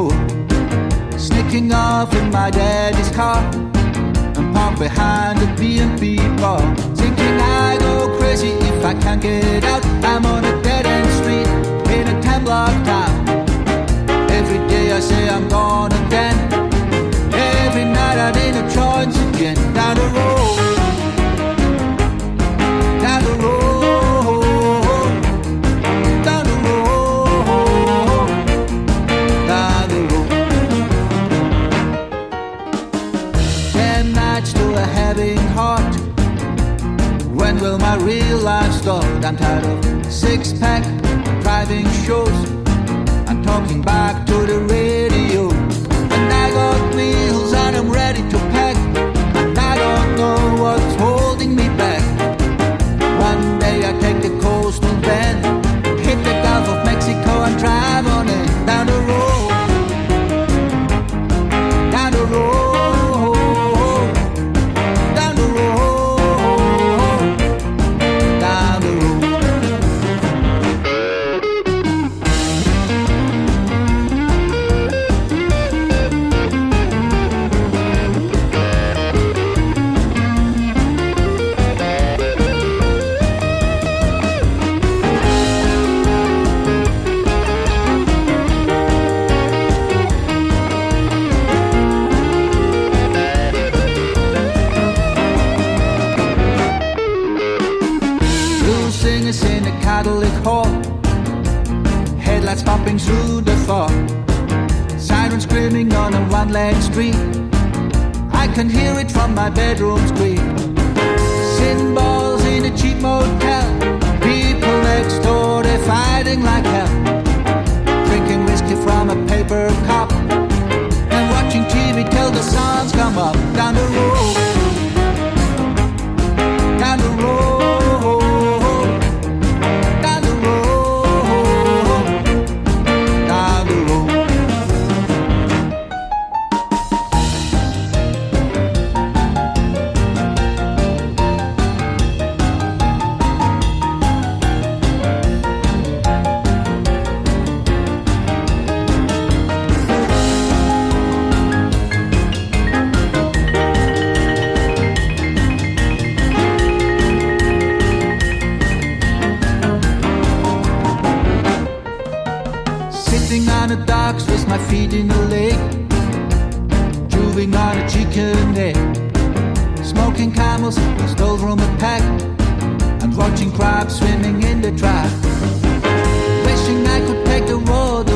road, sneaking off in my daddy's car and park behind a B&B bar, thinking I go crazy if I can't get out. I'm on a dead-end street in a 10-block town. Every day I say I'm gone, and then every night I'm in a joint again. Down the road, down the road, down the road, down the road. 10 nights to a having heart. When will my real life start? I'm tired of six-pack driving shows. I'm talking back to the radio, and I got wheels and I'm ready to pack, and I don't know what's holding me back. One day I take the coastal bend, hit the Gulf of Mexico and drive on it. Down the road, down the road, down the road, down the road. Blues singers in a Catholic hall, headlights popping through the fog, sirens screaming on a one-lane street. I can hear it from my bedroom screen. Cymbals in a cheap motel, people next door, they're fighting like hell, drinking whiskey from a paper cup and watching TV till the suns come up. Down the road, down the road, down the road, down the road. Sitting on the docks with my feet in the lake, chewing on a chicken egg, smoking camels stole from a pack, and watching crabs swimming in the track. Wishing I could take the road